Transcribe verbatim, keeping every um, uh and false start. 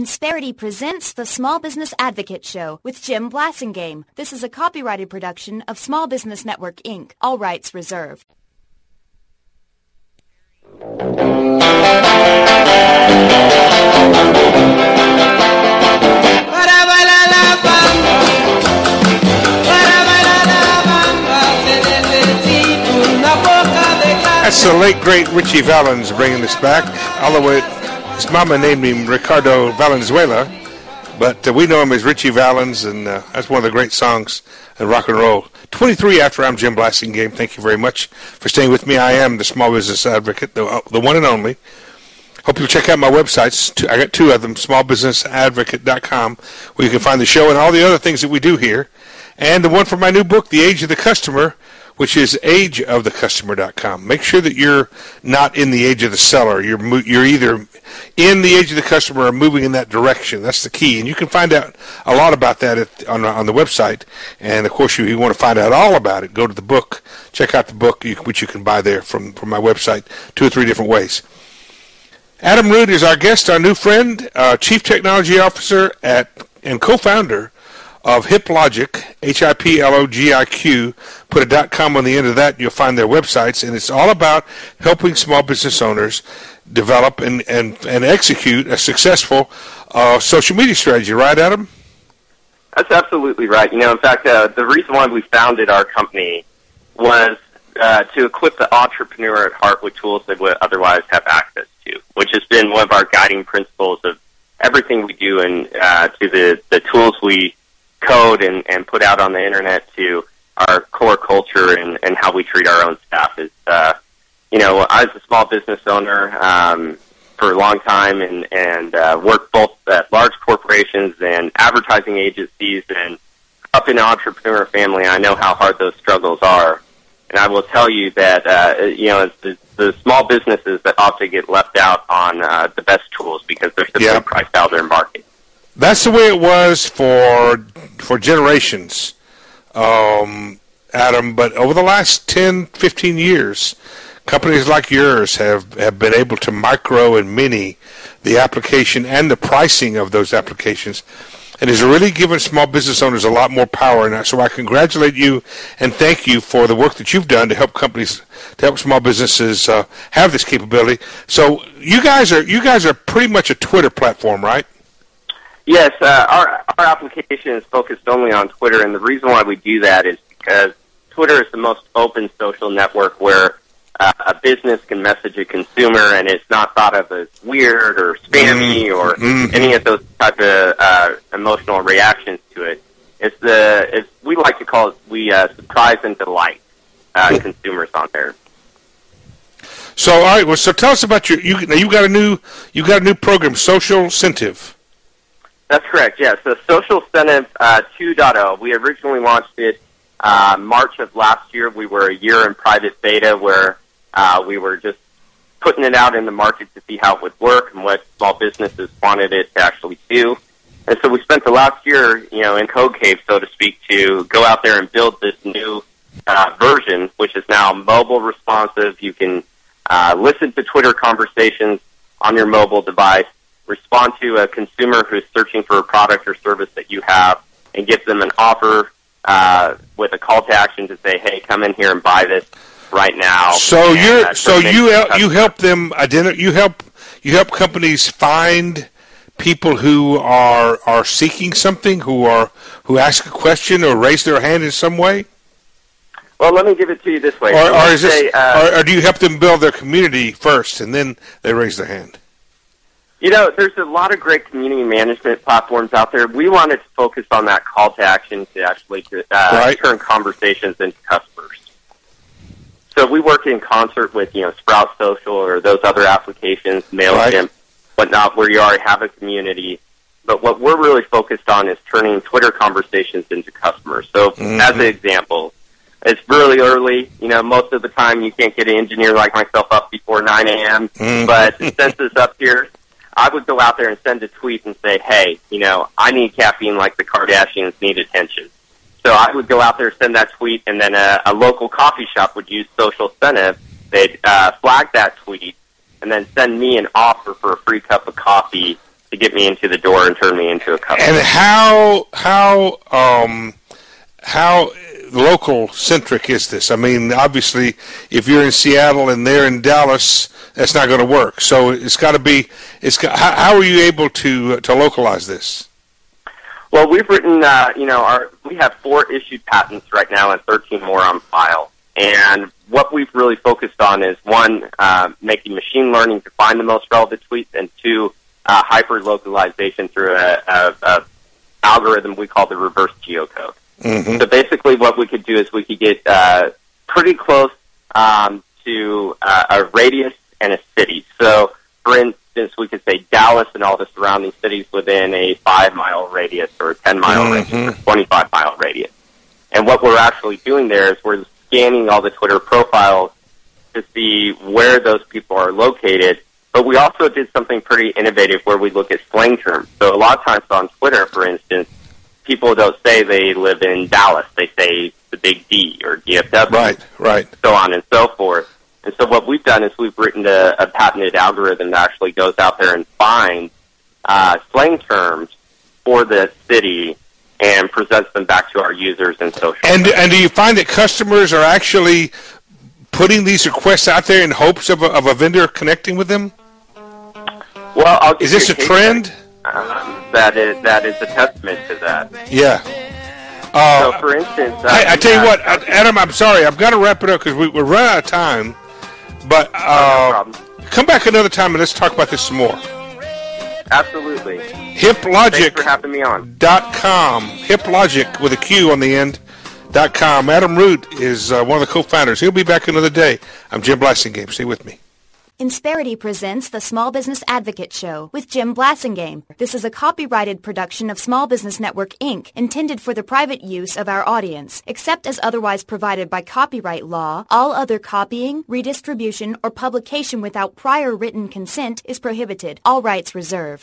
Insperity presents the Small Business Advocate Show with Jim Blasingame. This is a copyrighted production of Small Business Network, Incorporated. All rights reserved. That's the late, great Richie Valens bringing this back. All the way, his mama named him Ricardo Valenzuela, but uh, we know him as Richie Valens, and uh, that's one of the great songs in rock and roll. twenty-three after, I'm Jim Blasingame. Thank you very much for staying with me. I am the Small Business Advocate, the, uh, the one and only. Hope you'll check out my websites. I got two of them, small business advocate dot com, where you can find the show and all the other things that we do here. And the one for my new book, The Age of the Customer, which is age of the customer dot com. Make sure that you're not in the age of the seller. You're mo- you're either in the age of the customer or moving in that direction. That's the key. And you can find out a lot about that at, on, on the website. And, of course, you, you want to find out all about it, go to the book. Check out the book, you, which you can buy there from, from my website, two or three different ways. Adam Root is our guest, our new friend, uh, Chief Technology Officer at and co-founder of HipLogic, H I P L O G I Q. Put a .com on the end of that, and you'll find their websites. And it's all about helping small business owners develop and, and, and execute a successful uh, social media strategy. Right, Adam? That's absolutely right. You know, in fact, uh, the reason why we founded our company was uh, to equip the entrepreneur at heart with tools they would otherwise have access to, which has been one of our guiding principles of everything we do, and uh, to the, the tools we code and, and put out on the internet, to our core culture and, and how we treat our own staff. Is uh, you know, I was a small business owner um, for a long time, and, and uh, worked both at large corporations and advertising agencies, and up in an entrepreneur family. I know how hard those struggles are, and I will tell you that uh, you know, it's the, the small businesses that often get left out on uh, the best tools because they're simply yep. priced out of their market. That's the way it was for for generations, um, Adam. But over the last ten, fifteen years, companies like yours have, have been able to micro and mini the application and the pricing of those applications. And has really given small business owners a lot more power. And so I congratulate you and thank you for the work that you've done to help companies, to help small businesses uh, have this capability. So you guys are you guys are pretty much a Twitter platform, right? Yes, uh, our our application is focused only on Twitter, and the reason why we do that is because Twitter is the most open social network where uh, a business can message a consumer, and it's not thought of as weird or spammy mm-hmm. or mm-hmm. any of those type of uh, emotional reactions to it. It's the it's we like to call it we uh, surprise and delight uh, consumers on there. So all right, well, so tell us about your you you got a new you got a new program, Social Incentive. That's correct, yes. So Social Incentive uh, two point oh, we originally launched it uh, March of last year. We were a year in private beta where uh, we were just putting it out in the market to see how it would work and what small businesses wanted it to actually do. And so we spent the last year, you know, in code cave, so to speak, to go out there and build this new uh, version, which is now mobile responsive. You can uh, listen to Twitter conversations on your mobile device, respond to a consumer who's searching for a product or service that you have, and give them an offer uh, with a call to action to say, "Hey, come in here and buy this right now." So you uh, so you help, you help them identify. You help you help companies find people who are are seeking something, who are who ask a question or raise their hand in some way. Well, let me give it to you this way. Or, so or is this, say, uh, or, or do you help them build their community first and then they raise their hand? You know, there's a lot of great community management platforms out there. We wanted to focus on that call to action to actually uh, right. turn conversations into customers. So we work in concert with, you know, Sprout Social or those other applications, MailChimp, right. whatnot, where you already have a community. But what we're really focused on is turning Twitter conversations into customers. So mm-hmm. as an example, it's really early. You know, most of the time you can't get an engineer like myself up before nine a.m., mm-hmm. but since it's up here, I would go out there and send a tweet and say, hey, you know, I need caffeine like the Kardashians need attention. So I would go out there, send that tweet, and then a, a local coffee shop would use Social Incentive. They'd uh, flag that tweet and then send me an offer for a free cup of coffee to get me into the door and turn me into a customer. And how how um, how local centric is this? I mean, obviously, if you're in Seattle and they're in Dallas, that's not going to work. So it's got to be. It's got, how, how are you able to uh, to localize this? Well, we've written. Uh, you know, our we have four issued patents right now and thirteen more on file. And what we've really focused on is one, uh, making machine learning to find the most relevant tweets, and two, uh, hyper localization through a, a, a algorithm we call the reverse geocode. Mm-hmm. So basically what we could do is we could get uh, pretty close um, to uh, a radius and a city. So, for instance, we could say Dallas and all the surrounding cities within a five-mile radius or a ten-mile mm-hmm. radius or twenty-five-mile radius. And what we're actually doing there is we're scanning all the Twitter profiles to see where those people are located. But we also did something pretty innovative where we look at slang terms. So a lot of times on Twitter, for instance, people don't say they live in Dallas. They say the Big D or D F W. Right, right. So on and so forth. And so what we've done is we've written a, a patented algorithm that actually goes out there and finds uh, slang terms for the city and presents them back to our users in social. And and do you find that customers are actually putting these requests out there in hopes of a, of a vendor connecting with them? Well, I'll is this a trend? Um, that is that is a testament to that. Yeah. Uh, so, for instance, uh, I, I tell you what, Adam, I'm sorry, I've got to wrap it up because we, we're running out of time. But uh, oh, no come back another time and let's talk about this some more. Absolutely. HipLogic. Thanks for having me on. Dot com. HipLogic with a Q on the end. Dot com. Adam Root is uh, one of the co-founders. He'll be back another day. I'm Jim Blasingame. Stay with me. Insperity presents the Small Business Advocate Show with Jim Blasingame. This is a copyrighted production of Small Business Network, Incorporated, intended for the private use of our audience. Except as otherwise provided by copyright law, all other copying, redistribution, or publication without prior written consent is prohibited. All rights reserved.